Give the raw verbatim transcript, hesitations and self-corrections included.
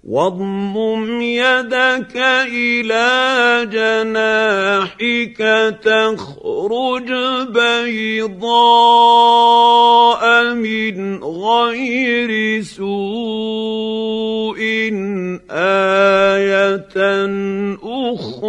واضمم يدك إلى جناحك تخرج بيضاء من غير سوء آية أخرى